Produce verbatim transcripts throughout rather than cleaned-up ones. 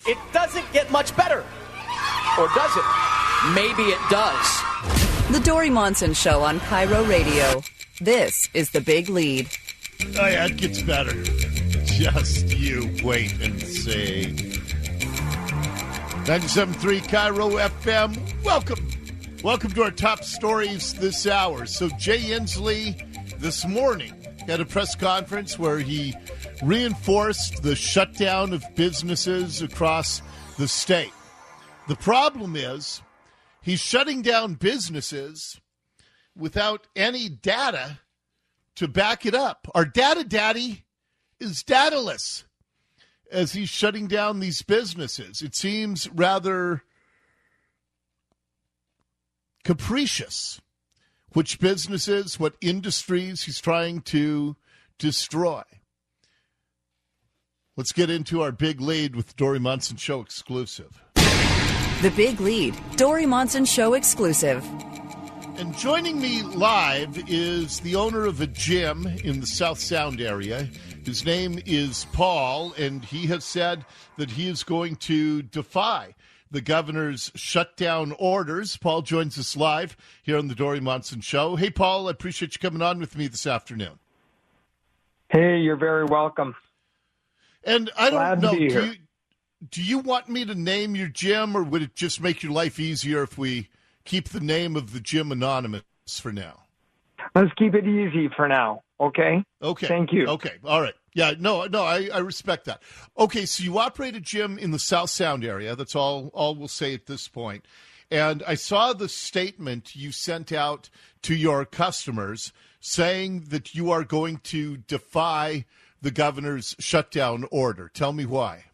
It doesn't get much better. Or does it? Maybe it does. The Dory Monson Show on Cairo Radio. This is The Big Lead. Oh, yeah, it gets better. Just you wait and see. ninety-seven point three Cairo F M. Welcome. Welcome to our top stories this hour. So Jay Inslee this morning had a press conference where he reinforced the shutdown of businesses across the state. The problem is he's shutting down businesses without any data to back it up. Our data daddy is dataless as he's shutting down these businesses. It seems rather capricious which businesses, what industries he's trying to destroy. Let's get into our big lead with Dory Monson Show exclusive. The Big Lead, Dory Monson Show exclusive. And joining me live is the owner of a gym in the South Sound area. His name is Paul, and he has said that he is going to defy the governor's shutdown orders. Paul joins us live here on the Dory Monson Show. Hey, Paul, I appreciate you coming on with me this afternoon. Hey, you're very welcome. And I Glad don't know, to be do here. you, do you want me to name your gym, or would it just make your life easier if we keep the name of the gym anonymous for now? Let's keep it easy for now, okay? Okay. Thank you. Okay. All right. Yeah, no, no, I, I respect that. Okay, so you operate a gym in the South Sound area. That's all, all we'll say at this point. And I saw the statement you sent out to your customers saying that you are going to defy the governor's shutdown order. Tell me why.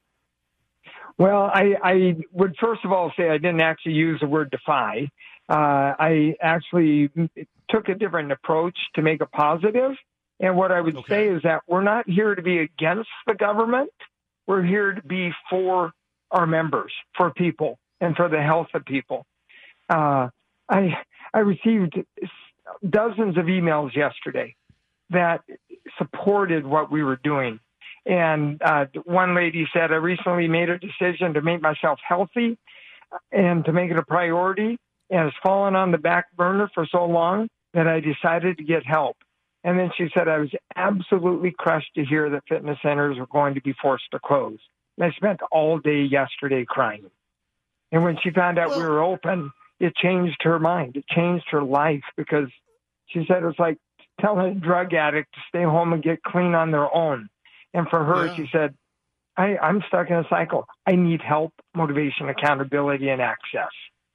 Well, I, I would first of all say I didn't actually use the word defy. Uh, I actually took a different approach to make it positive. And what I would Okay. say is that we're not here to be against the government. We're here to be for our members, for people, and for the health of people. Uh, I I received dozens of emails yesterday that supported what we were doing. And uh, one lady said, I recently made a decision to make myself healthy and to make it a priority. And it's fallen on the back burner for so long that I decided to get help. And then she said, I was absolutely crushed to hear that fitness centers were going to be forced to close. And I spent all day yesterday crying. And when she found out Well, we were open, it changed her mind. It changed her life because she said it was like telling a drug addict to stay home and get clean on their own. And for her, Yeah. she said, I, I'm stuck in a cycle. I need help, motivation, accountability, and access.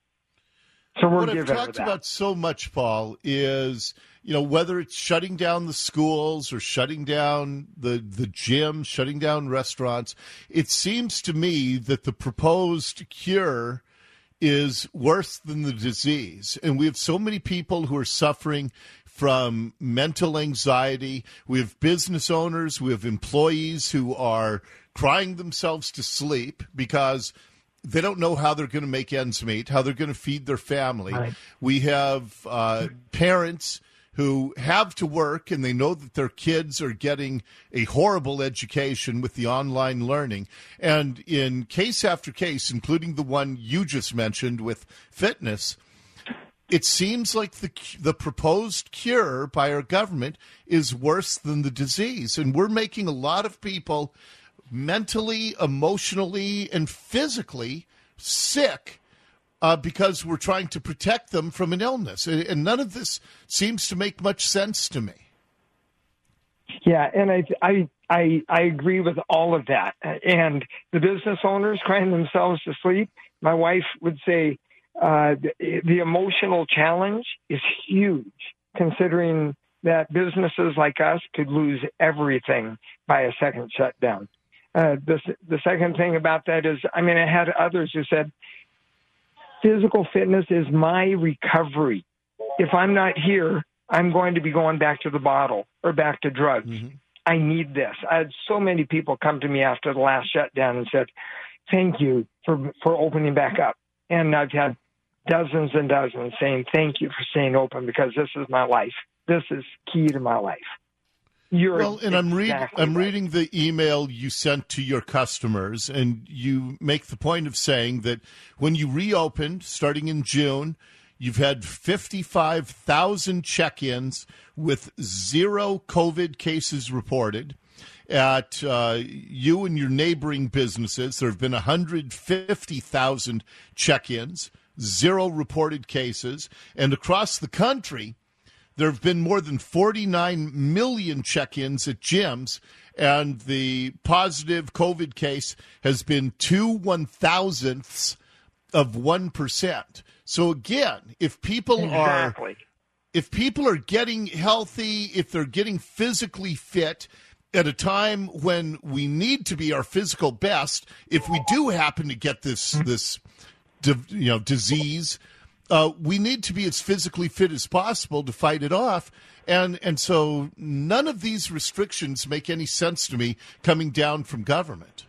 So we're What I've giving her talked that. about so much, Paul, is, you know, whether it's shutting down the schools or shutting down the, the gym, shutting down restaurants, it seems to me that the proposed cure is worse than the disease. And we have so many people who are suffering from mental anxiety. We have business owners, we have employees who are crying themselves to sleep because they don't know how they're going to make ends meet, how they're going to feed their family. Right. We have uh, parents who have to work and they know that their kids are getting a horrible education with the online learning. And in case after case, including the one you just mentioned with fitness, it seems like the the proposed cure by our government is worse than the disease. And we're making a lot of people mentally, emotionally, and physically sick uh, because we're trying to protect them from an illness. And, and none of this seems to make much sense to me. Yeah, and I, I, I, I agree with all of that. And the business owners crying themselves to sleep, my wife would say uh, the, the emotional challenge is huge, considering that businesses like us could lose everything by a second shutdown. Uh, the, the second thing about that is, I mean, I had others who said, physical fitness is my recovery. If I'm not here, I'm going to be going back to the bottle or back to drugs. Mm-hmm. I need this. I had so many people come to me after the last shutdown and said, thank you for, for opening back up. And I've had dozens and dozens saying, thank you for staying open because this is my life. This is key to my life. You're well, and I'm reading. exactly I'm right. reading the email you sent to your customers, and you make the point of saying that when you reopened, starting in June, you've had fifty-five thousand check-ins with zero COVID cases reported. At uh, you and your neighboring businesses, there have been one hundred fifty thousand check-ins, zero reported cases, and across the country, there have been more than forty-nine million check-ins at gyms, and the positive COVID case has been two one-thousandths of one percent. So again, if people Exactly. are if people are getting healthy, if they're getting physically fit at a time when we need to be our physical best, if we do happen to get this this you know disease, Uh, we need to be as physically fit as possible to fight it off. And and so none of these restrictions make any sense to me coming down from government.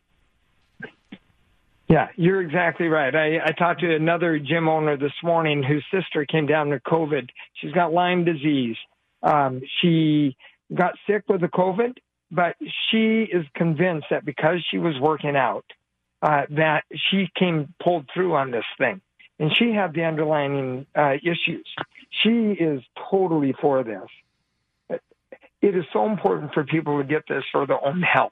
Yeah, you're exactly right. I, I talked to another gym owner this morning whose sister came down with COVID. She's got Lyme disease. Um, she got sick with the COVID, but she is convinced that because she was working out, uh, that she came pulled through on this thing. And she had the underlying uh, issues. She is totally for this. It is so important for people to get this for their own health.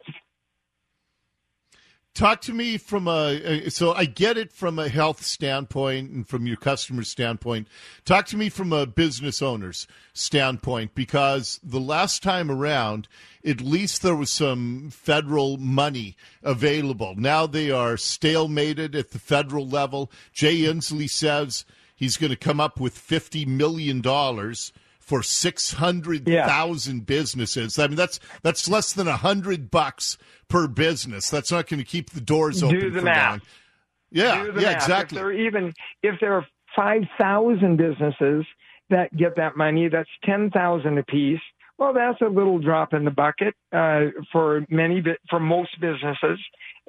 Talk to me from a, so I get it from a health standpoint and from your customer standpoint. Talk to me from a business owner's standpoint, because the last time around, at least there was some federal money available. Now they are stalemated at the federal level. Jay Inslee says he's going to come up with fifty million dollars for six hundred thousand yeah. businesses. I mean, that's that's less than a hundred bucks per business. That's not going to keep the doors open. Do the for math. long. Yeah, Do the yeah, math. exactly. If there are even if there are five thousand businesses that get that money, that's ten thousand apiece. Well, that's a little drop in the bucket uh, for many, for most businesses,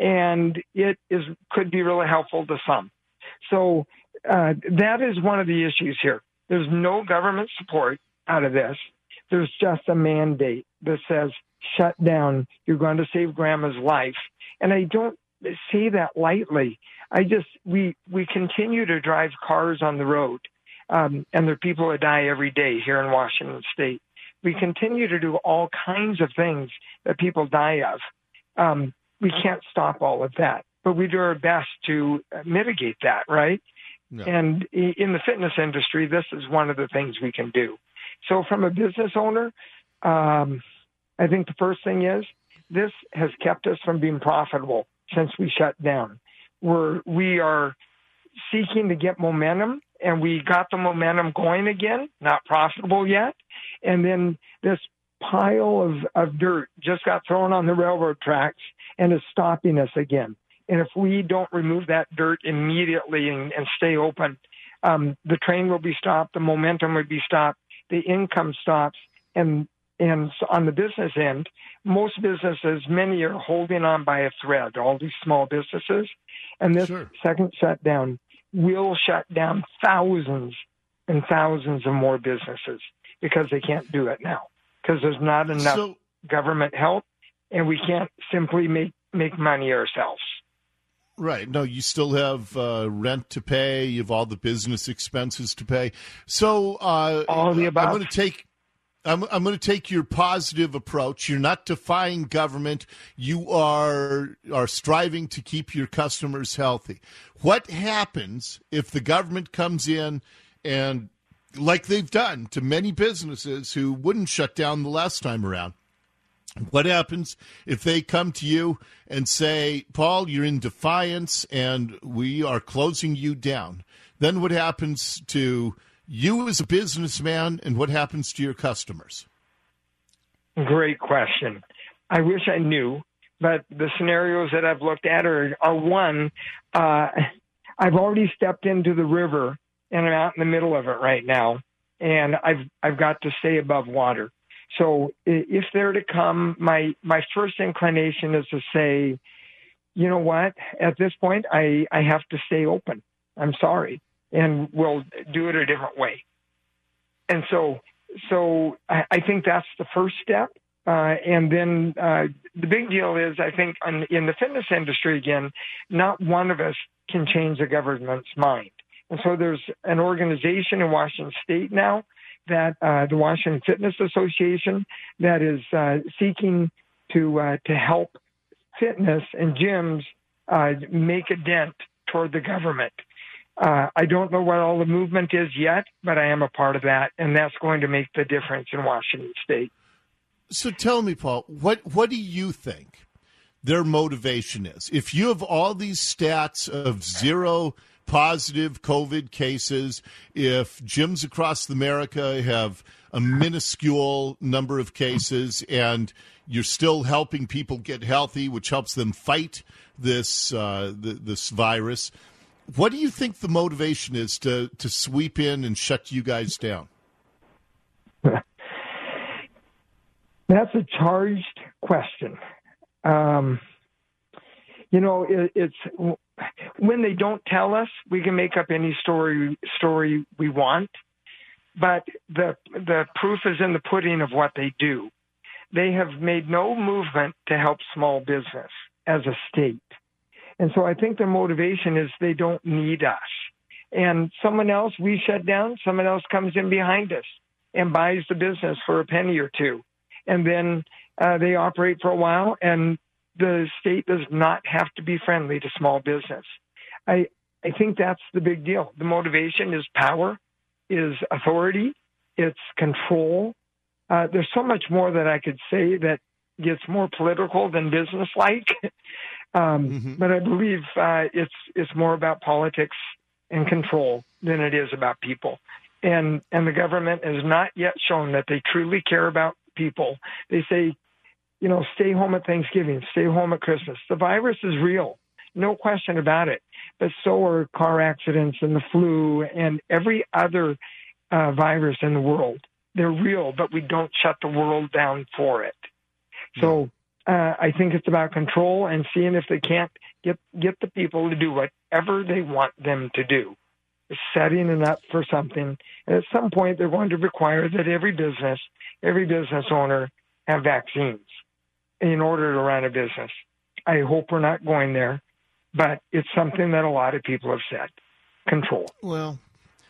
and it is could be really helpful to some. So uh, that is one of the issues here. There's no government support out of this. There's just a mandate that says, shut down. You're going to save grandma's life. And I don't say that lightly. I just, we, we continue to drive cars on the road. Um, and there are people that die every day here in Washington State. We continue to do all kinds of things that people die of. Um, we can't stop all of that, but we do our best to mitigate that, right? No. And in the fitness industry, this is one of the things we can do. So from a business owner, um, I think the first thing is this has kept us from being profitable since we shut down. We're, we are seeking to get momentum, and we got the momentum going again, not profitable yet. And then this pile of, of dirt just got thrown on the railroad tracks and is stopping us again. And if we don't remove that dirt immediately and, and stay open, um, the train will be stopped, the momentum will be stopped, the income stops, and and so on the business end, most businesses, many are holding on by a thread, all these small businesses. And this sure. second shutdown will shut down thousands and thousands of more businesses because they can't do it now because there's not enough so, government help, and we can't simply make, make money ourselves. Right. No, you still have uh, rent to pay. You have all the business expenses to pay. So uh, all the above. I'm going to take. I'm, I'm going to take your positive approach. You're not defying government. You are are striving to keep your customers healthy. What happens if the government comes in and, like they've done to many businesses who wouldn't shut down the last time around? What happens if they come to you and say, Paul, you're in defiance and we are closing you down? Then what happens to you as a businessman, and what happens to your customers? Great question. I wish I knew, but the scenarios that I've looked at are, are one, uh, I've already stepped into the river and I'm out in the middle of it right now, and I've I've got to stay above water. So if they're to come, my, my first inclination is to say, you know what, at this point, I, I have to stay open. I'm sorry. And we'll do it a different way. And so, so I, I think that's the first step. Uh, and then uh, the big deal is, I think, on, in the fitness industry, again, not one of us can change the government's mind. And so there's an organization in Washington State now, that uh, the Washington Fitness Association, that is uh, seeking to uh, to help fitness and gyms uh, make a dent toward the government. Uh, I don't know what all the movement is yet, but I am a part of that, and that's going to make the difference in Washington State. So tell me, Paul, what what do you think their motivation is? If you have all these stats of zero positive COVID cases, if gyms across America have a minuscule number of cases, and you're still helping people get healthy, which helps them fight this uh, th- this virus, what do you think the motivation is to, to sweep in and shut you guys down? That's a charged question. Um, you know, it, it's when they don't tell us, we can make up any story story we want, but the the proof is in the pudding of what they do. They have made no movement to help small business as a state. And so I think their motivation is they don't need us. And someone else, we shut down, someone else comes in behind us and buys the business for a penny or two. And then uh, they operate for a while, and the state does not have to be friendly to small business. I I think that's the big deal. The motivation is power, is authority, it's control. Uh, there's so much more that I could say that gets more political than business-like. um, mm-hmm. But I believe uh, it's it's more about politics and control than it is about people. And and the government has not yet shown that they truly care about people. They say, you know, stay home at Thanksgiving, stay home at Christmas. The virus is real, no question about it. But so are car accidents and the flu and every other uh, virus in the world. They're real, but we don't shut the world down for it. So uh, I think it's about control and seeing if they can't get get the people to do whatever they want them to do. Setting it up for something. And at some point, they're going to require that every business, every business owner have vaccines in order to run a business. I hope we're not going there, but it's something that a lot of people have said. Control. Well,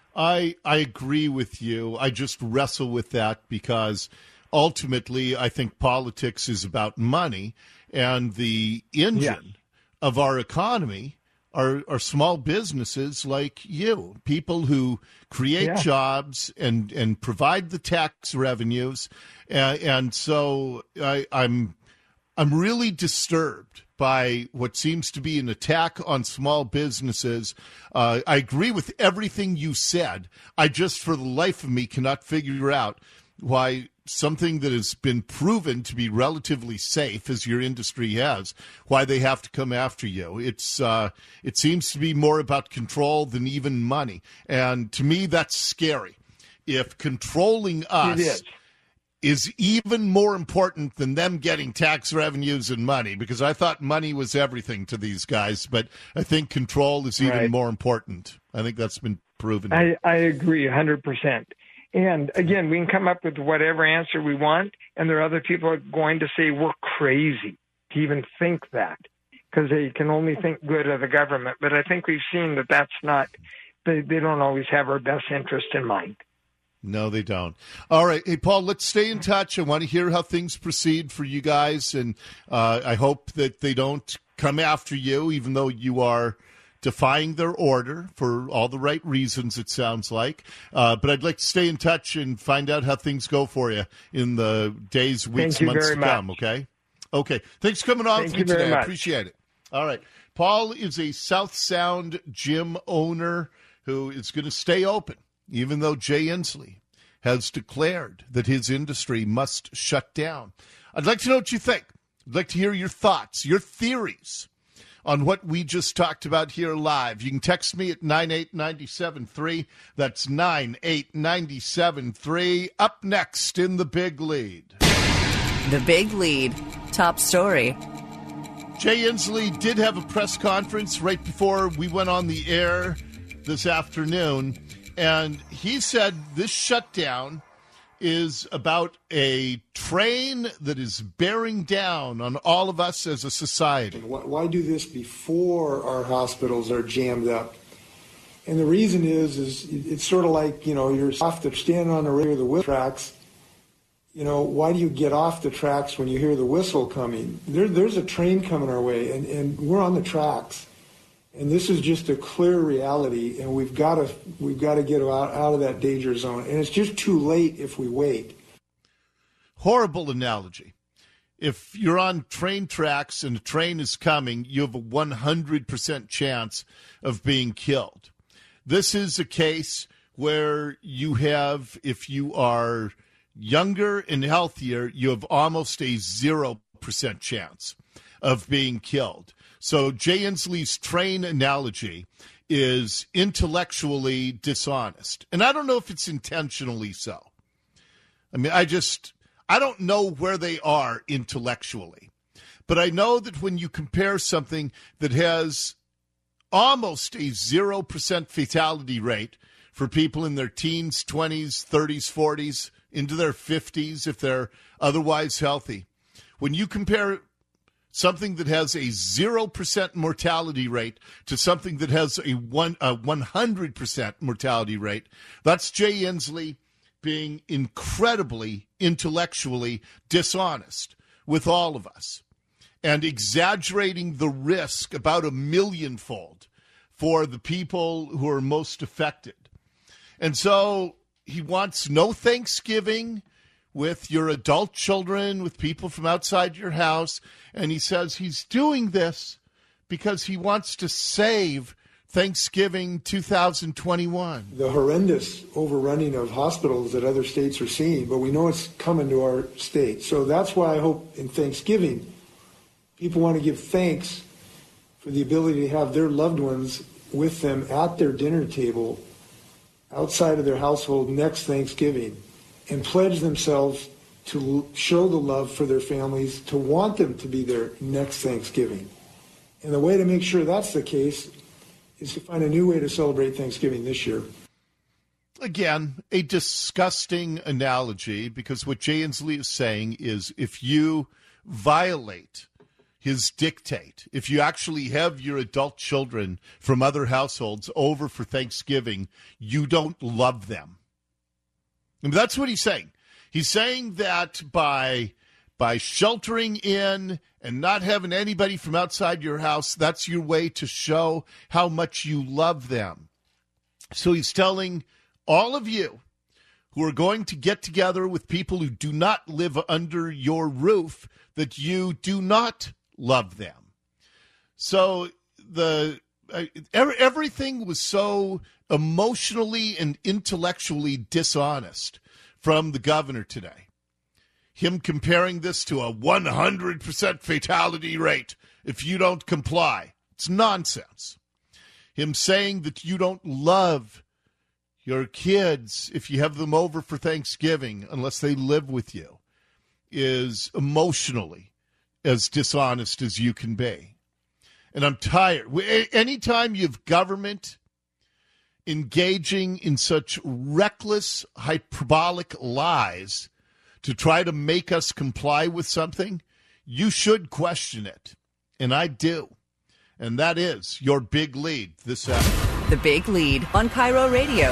I I agree with you. I just wrestle with that because ultimately I think politics is about money, and the engine yeah. of our economy Are, are small businesses like you, people who create yeah. jobs and, and provide the tax revenues. And, and so I, I'm I'm really disturbed by what seems to be an attack on small businesses. Uh, I agree with everything you said. I just, for the life of me, cannot figure out why something that has been proven to be relatively safe, as your industry has, why they have to come after you. It's uh, it seems to be more about control than even money. And to me, that's scary. If controlling us is. is even more important than them getting tax revenues and money, because I thought money was everything to these guys, but I think control is even right. more important. I think that's been proven. I, I agree one hundred percent. And again, we can come up with whatever answer we want, and there are other people are going to say we're crazy to even think that, because they can only think good of the government. But I think we've seen that that's not, they, they don't always have our best interest in mind. No, they don't. All right. Hey, Paul, let's stay in touch. I want to hear how things proceed for you guys, and uh, I hope that they don't come after you, even though you are defying their order for all the right reasons, it sounds like. Uh, but I'd like to stay in touch and find out how things go for you in the days, weeks, months to come, okay? Okay. Thanks for coming on with me today. I appreciate it. All right. Paul is a South Sound gym owner who is going to stay open, even though Jay Inslee has declared that his industry must shut down. I'd like to know what you think. I'd like to hear your thoughts, your theories on what we just talked about here live. You can text me at nine eight nine seven three. That's nine eight nine seven three. Up next in The Big Lead. The Big Lead. Top story. Jay Inslee did have a press conference right before we went on the air this afternoon, and he said this shutdown is about a train that is bearing down on all of us as a society. Why do this before our hospitals are jammed up? And the reason is, is it's sort of like, you know, you're off the standing on the rail of the wheel tracks. You know, why do you get off the tracks when you hear the whistle coming? There, there's a train coming our way, and, and we're on the tracks. And this is just a clear reality, and we've got to we've got to get out, out of that danger zone. And it's just too late if we wait. Horrible analogy. If you're on train tracks and a train is coming, you have a one hundred percent chance of being killed. This is a case where you have, if you are younger and healthier, you have almost a zero percent chance of being killed. So Jay Inslee's train analogy is intellectually dishonest. And I don't know if it's intentionally so. I mean, I just, I don't know where they are intellectually. But I know that when you compare something that has almost a zero percent fatality rate for people in their teens, twenties, thirties, forties, into their fifties if they're otherwise healthy, when you compare something that has a zero percent mortality rate to something that has a one a one hundred percent mortality rate, that's Jay Inslee being incredibly intellectually dishonest with all of us and exaggerating the risk about a millionfold for the people who are most affected. And so he wants no Thanksgiving with your adult children, with people from outside your house. And he says he's doing this because he wants to save Thanksgiving two thousand twenty-one. The horrendous overrunning of hospitals that other states are seeing, but we know it's coming to our state. So that's why I hope in Thanksgiving, people want to give thanks for the ability to have their loved ones with them at their dinner table outside of their household next Thanksgiving, and pledge themselves to show the love for their families, to want them to be there next Thanksgiving. And the way to make sure that's the case is to find a new way to celebrate Thanksgiving this year. Again, a disgusting analogy, because what Jay Inslee is saying is if you violate his dictate, if you actually have your adult children from other households over for Thanksgiving, you don't love them. And that's what he's saying. He's saying that by by sheltering in and not having anybody from outside your house, that's your way to show how much you love them. So he's telling all of you who are going to get together with people who do not live under your roof that you do not love them. So the uh, everything was so emotionally and intellectually dishonest from the governor today. Him comparing this to a one hundred percent fatality rate if you don't comply. It's nonsense. Him saying that you don't love your kids if you have them over for Thanksgiving unless they live with you is emotionally as dishonest as you can be. And I'm tired. Anytime you have government engaging in such reckless, hyperbolic lies to try to make us comply with something, you should question it. And I do. And that is your big lead this hour. The Big Lead on Cairo Radio.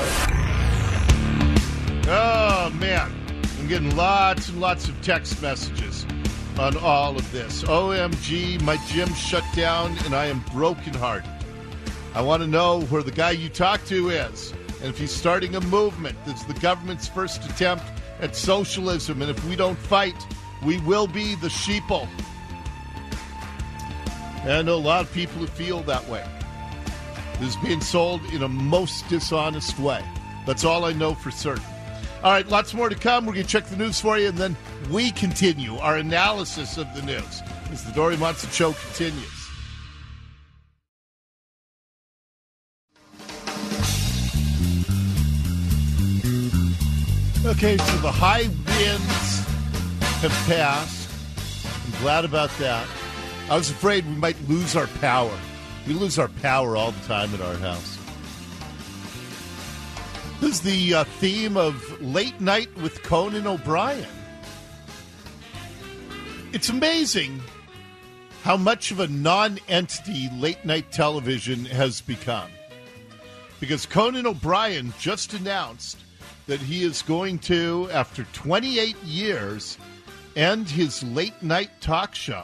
Oh, man. I'm getting lots and lots of text messages on all of this. O M G, my gym shut down and I am brokenhearted. I want to know where the guy you talk to is and if he's starting a movement that's the government's first attempt at socialism. And if we don't fight, we will be the sheeple. And I know a lot of people who feel that way. This is being sold in a most dishonest way. That's all I know for certain. All right, lots more to come. We're going to check the news for you, and then we continue our analysis of the news as the Dori Monson Show continues. Okay, so the high winds have passed. I'm glad about that. I was afraid we might lose our power. We lose our power all the time at our house. This is the uh, theme of Late Night with Conan O'Brien. It's amazing how much of a non-entity late-night television has become. Because Conan O'Brien just announced that he is going to, after twenty-eight years, end his late-night talk show.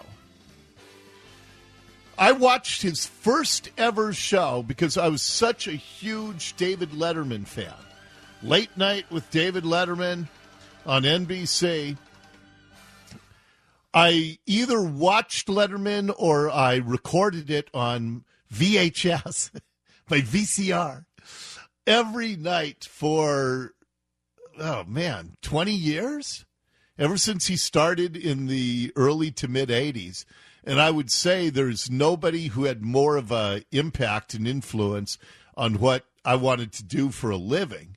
I watched his first ever show because I was such a huge David Letterman fan. Late Night with David Letterman on N B C. I either watched Letterman or I recorded it on V H S, my V C R, every night for, oh man, twenty years? Ever since he started in the early to mid-eighties. And I would say there's nobody who had more of an impact and influence on what I wanted to do for a living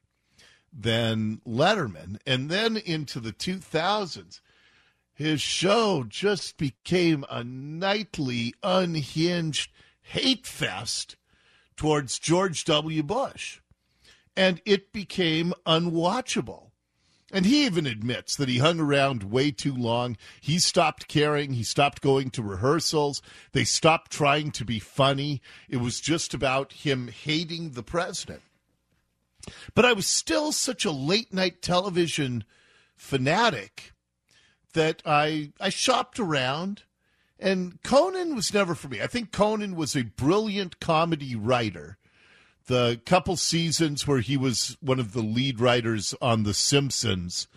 than Letterman. And then into the two thousands, his show just became a nightly, unhinged hate fest towards George W. Bush. And it became unwatchable. And he even admits that he hung around way too long. He stopped caring. He stopped going to rehearsals. They stopped trying to be funny. It was just about him hating the president. But I was still such a late-night television fanatic that I I shopped around, and Conan was never for me. I think Conan was a brilliant comedy writer. The couple seasons where he was one of the lead writers on The Simpsons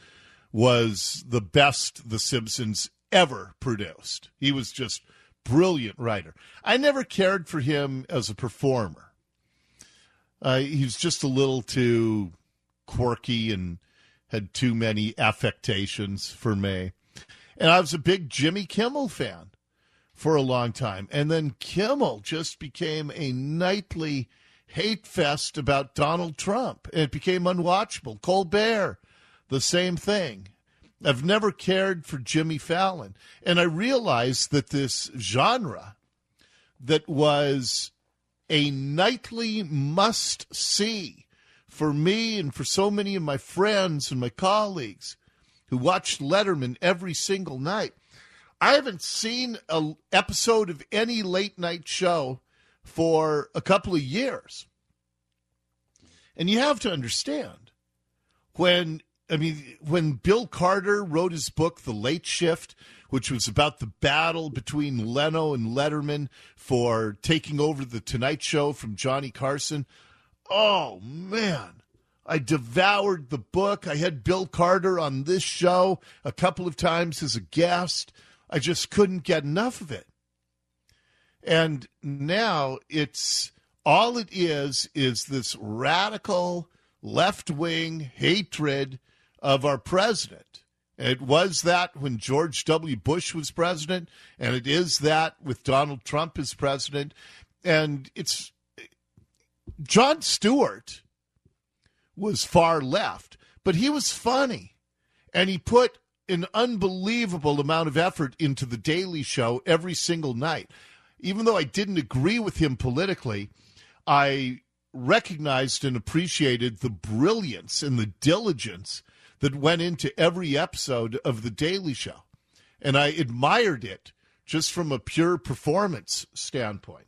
was the best The Simpsons ever produced. He was just brilliant writer. I never cared for him as a performer. Uh, he was just a little too quirky and had too many affectations for me. And I was a big Jimmy Kimmel fan for a long time. And then Kimmel just became a nightly hate fest about Donald Trump. And it became unwatchable. Colbert, the same thing. I've never cared for Jimmy Fallon. And I realized that this genre that was a nightly must-see for me and for so many of my friends and my colleagues who watched Letterman every single night. I haven't seen an episode of any late-night show for a couple of years. And you have to understand, when I mean, when Bill Carter wrote his book, The Late Shift, which was about the battle between Leno and Letterman for taking over The Tonight Show from Johnny Carson, oh, man, I devoured the book. I had Bill Carter on this show a couple of times as a guest. I just couldn't get enough of it. And now it's all it is is this radical left-wing hatred of our president. And it was that when George W. Bush was president, and it is that with Donald Trump as president. And it's Jon Stewart was far left, but he was funny, and he put an unbelievable amount of effort into The Daily Show every single night. Even though I didn't agree with him politically, I recognized and appreciated the brilliance and the diligence that went into every episode of The Daily Show. And I admired it just from a pure performance standpoint.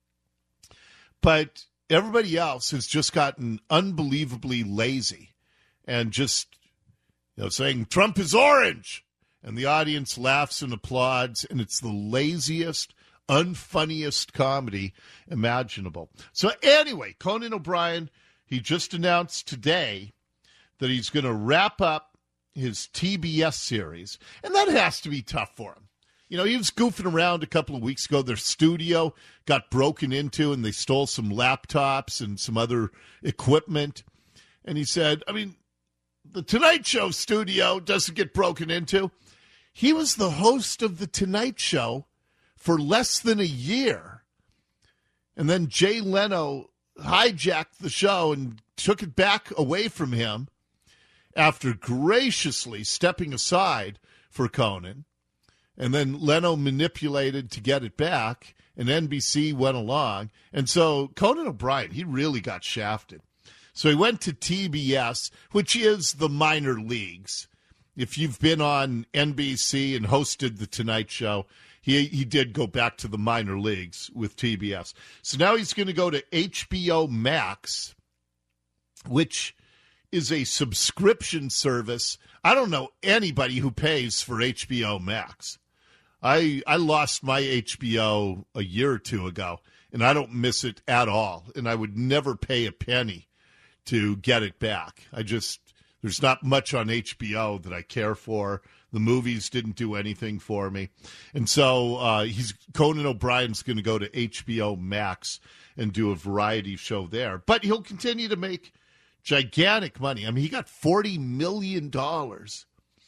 But everybody else has just gotten unbelievably lazy and just, you know, saying Trump is orange. And the audience laughs and applauds, and it's the laziest, unfunniest comedy imaginable. So anyway, Conan O'Brien, he just announced today that he's going to wrap up his T B S series, and that has to be tough for him. You know, he was goofing around a couple of weeks ago. Their studio got broken into, and they stole some laptops and some other equipment. And he said, I mean, the Tonight Show studio doesn't get broken into. He was the host of the Tonight Show for less than a year. And then Jay Leno hijacked the show and took it back away from him after graciously stepping aside for Conan. And then Leno manipulated to get it back, and N B C went along. And so Conan O'Brien, he really got shafted. So he went to T B S, which is the minor leagues. If you've been on N B C and hosted The Tonight Show, he he did go back to the minor leagues with T B S. So now he's going to go to H B O Max, which is a subscription service. I don't know anybody who pays for H B O Max. I I lost my H B O a year or two ago, and I don't miss it at all. And I would never pay a penny to get it back. I just, there's not much on H B O that I care for. The movies didn't do anything for me. And so uh, he's Conan O'Brien's going to go to H B O Max and do a variety show there. But he'll continue to make gigantic money. I mean, he got forty million dollars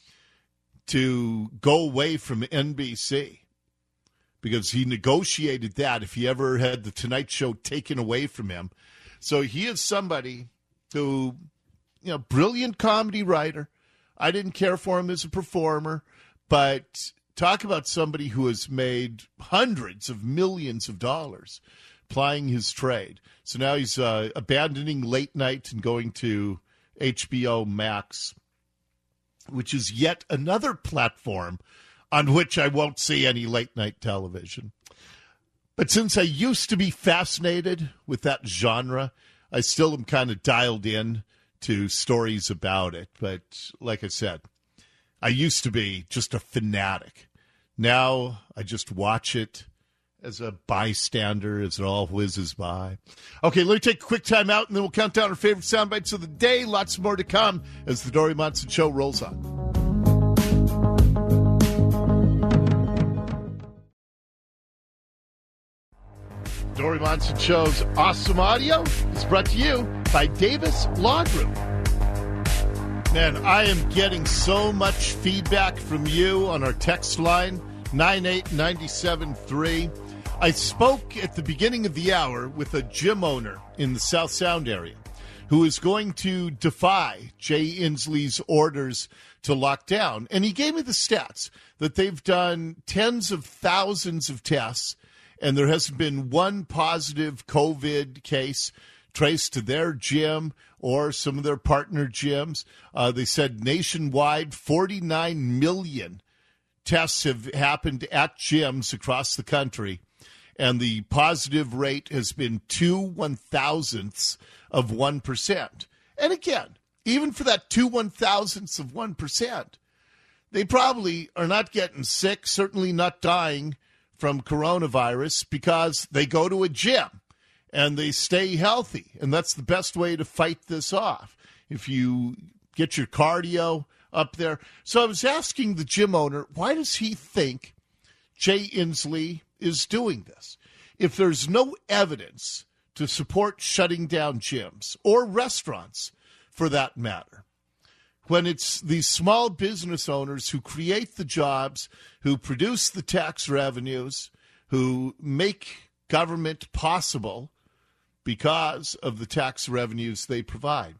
to go away from N B C because he negotiated that if he ever had the Tonight Show taken away from him. So he is somebody who, you know, brilliant comedy writer. I didn't care for him as a performer, but talk about somebody who has made hundreds of millions of dollars plying his trade. So now he's uh, abandoning late night and going to H B O Max, which is yet another platform on which I won't see any late night television. But since I used to be fascinated with that genre, I still am kind of dialed in to stories about it. But like I said, I used to be just a fanatic. Now I just watch it as a bystander as it all whizzes by. Okay, let me take a quick time out, and then we'll count down our favorite sound bites of the day. Lots more to come as the Dori Monson Show rolls on. Dori Monson Show's awesome audio is brought to you by Davis Law Group. Man, I am getting so much feedback from you on our text line, nine eight nine seven three. I spoke at the beginning of the hour with a gym owner in the South Sound area who is going to defy Jay Inslee's orders to lock down. And he gave me the stats that they've done tens of thousands of tests, and there hasn't been one positive COVID case traced to their gym or some of their partner gyms. Uh, they said nationwide, forty-nine million tests have happened at gyms across the country, and the positive rate has been two one-thousandths of one percent. And again, even for that two one-thousandths of one percent, they probably are not getting sick, certainly not dying from coronavirus, because they go to a gym and they stay healthy. And that's the best way to fight this off, if you get your cardio up there. So I was asking the gym owner, why does he think Jay Inslee is doing this? If there's no evidence to support shutting down gyms or restaurants for that matter, when it's these small business owners who create the jobs, who produce the tax revenues, who make government possible because of the tax revenues they provide.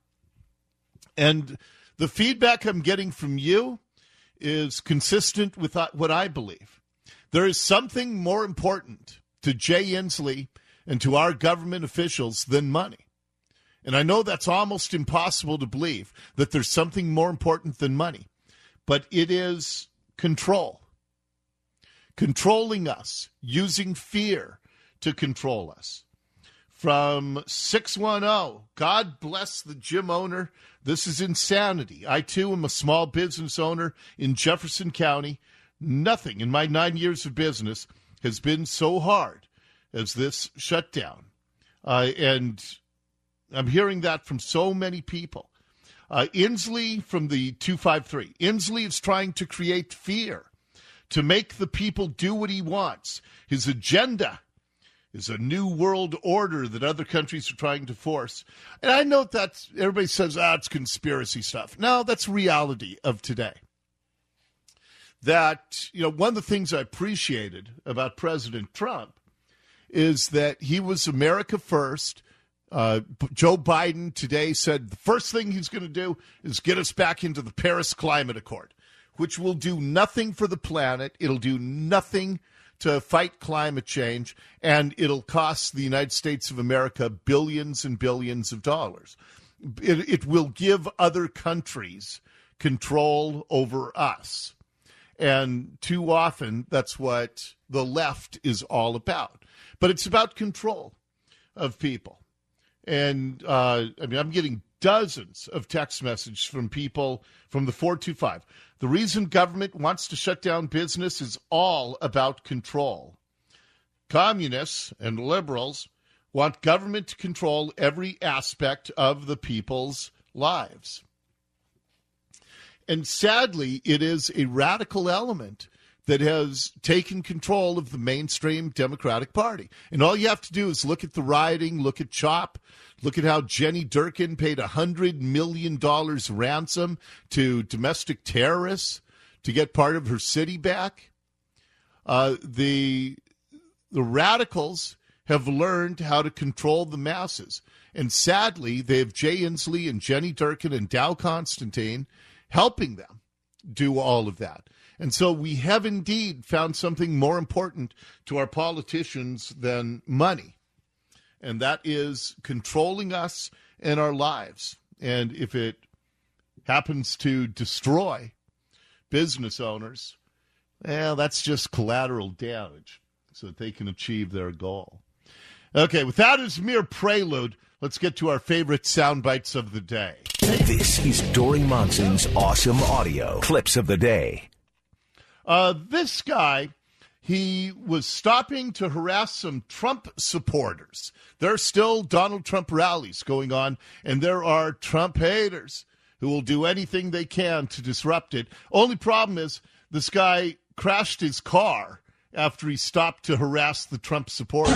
And the feedback I'm getting from you is consistent with what I believe. There is something more important to Jay Inslee and to our government officials than money. And I know that's almost impossible to believe, that there's something more important than money. But it is control. Controlling us, using fear to control us. From six one zero, God bless the gym owner. This is insanity. I, too, am a small business owner in Jefferson County. Nothing in my nine years of business has been so hard as this shutdown. Uh, and I'm hearing that from so many people. Uh, Inslee from the two five three. Inslee is trying to create fear, to make the people do what he wants. His agenda is a new world order that other countries are trying to force. And I know that everybody says, ah, it's conspiracy stuff. No, that's reality of today. That, you know, one of the things I appreciated about President Trump is that he was America first. Uh, Joe Biden today said the first thing he's going to do is get us back into the Paris Climate Accord, which will do nothing for the planet. It'll do nothing to fight climate change, and it'll cost the United States of America billions and billions of dollars. It, it will give other countries control over us. And too often, that's what the left is all about. But it's about control of people. And, uh, I mean, I'm getting dozens of text messages from people from the four two five. The reason government wants to shut down business is all about control. Communists and liberals want government to control every aspect of the people's lives. And sadly, it is a radical element that has taken control of the mainstream Democratic Party. And all you have to do is look at the rioting, look at CHOP, look at how Jenny Durkin paid one hundred million dollars ransom to domestic terrorists to get part of her city back. Uh, the, the radicals have learned how to control the masses. And sadly, they have Jay Inslee and Jenny Durkin and Dow Constantine helping them do all of that. And so we have indeed found something more important to our politicians than money, and that is controlling us and our lives. And if it happens to destroy business owners, well, that's just collateral damage so that they can achieve their goal. Okay, with that as mere prelude, let's get to our favorite sound bites of the day. This is Dori Monson's Awesome Audio Clips of the Day. Uh, this guy, he was stopping to harass some Trump supporters. There are still Donald Trump rallies going on, and there are Trump haters who will do anything they can to disrupt it. Only problem is this guy crashed his car after he stopped to harass the Trump supporters.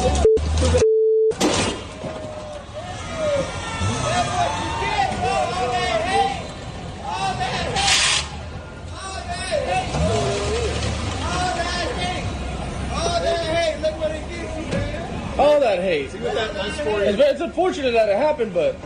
All that hate. It's, it's unfortunate that it happened, but...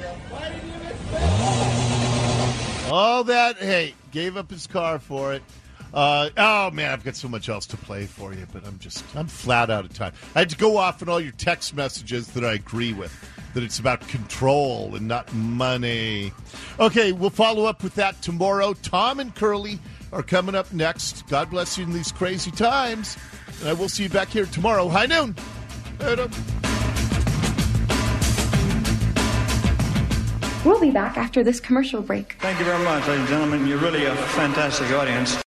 All that hate. Gave up his car for it. Uh, oh, man, I've got so much else to play for you, but I'm just, I'm flat out of time. I had to go off on all your text messages that I agree with, that it's about control and not money. Okay, we'll follow up with that tomorrow. Tom and Curly are coming up next. God bless you in these crazy times. And I will see you back here tomorrow. High noon. We'll be back after this commercial break. Thank you very much, ladies and gentlemen. You're really a fantastic audience.